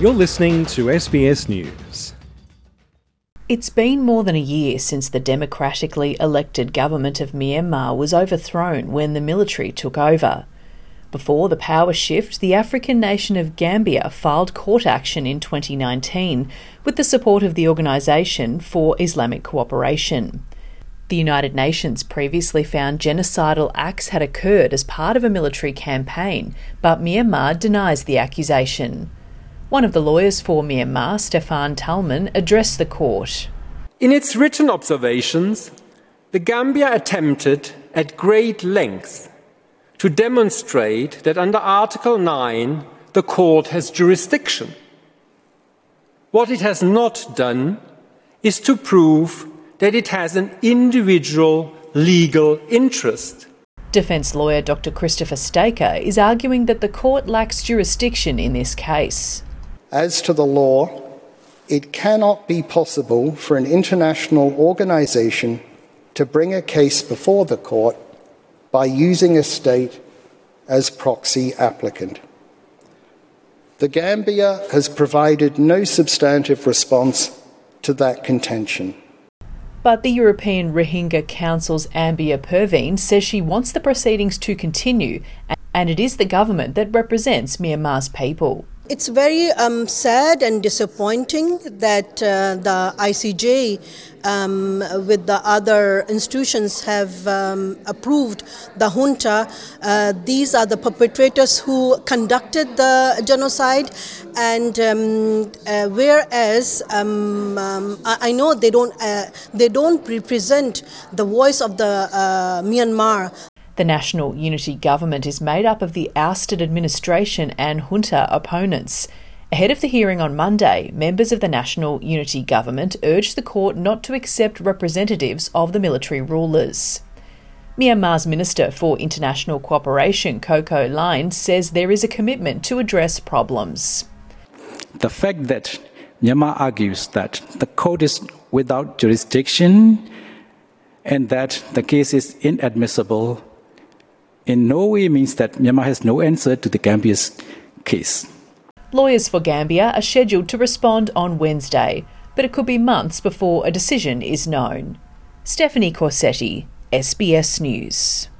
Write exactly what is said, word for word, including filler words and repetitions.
You're listening to S B S News. It's been more than a year since the democratically elected government of Myanmar was overthrown when the military took over. Before the power shift, the African nation of Gambia filed court action in twenty nineteen with the support of the Organisation for Islamic Cooperation. The United Nations previously found genocidal acts had occurred as part of a military campaign, but Myanmar denies the accusation. One of the lawyers for Myanmar, Stefan Talman, addressed the court. In its written observations, the Gambia attempted at great length to demonstrate that under Article nine the court has jurisdiction. What it has not done is to prove that it has an individual legal interest. Defence lawyer Doctor Christopher Staker is arguing that the court lacks jurisdiction in this case. As to the law, it cannot be possible for an international organisation to bring a case before the court by using a state as proxy applicant. The Gambia has provided no substantive response to that contention. But the European Rohingya Council's Ambia Perveen says she wants the proceedings to continue, and it is the government that represents Myanmar's people. It's very um, sad and disappointing that uh, the I C J um, with the other institutions have um, approved the junta. Uh, these are the perpetrators who conducted the genocide, and um, uh, whereas um, um, I, I know they don't uh, they don't represent the voice of the uh, Myanmar. The National Unity Government is made up of the ousted administration and junta opponents. Ahead of the hearing on Monday, members of the National Unity Government urged the court not to accept representatives of the military rulers. Myanmar's Minister for International Cooperation, Coco Line, says there is a commitment to address problems. The fact that Myanmar argues that the court is without jurisdiction and that the case is inadmissible in no way means that Myanmar has no answer to the Gambia's case. Lawyers for Gambia are scheduled to respond on Wednesday, but it could be months before a decision is known. Stephanie Corsetti, S B S News.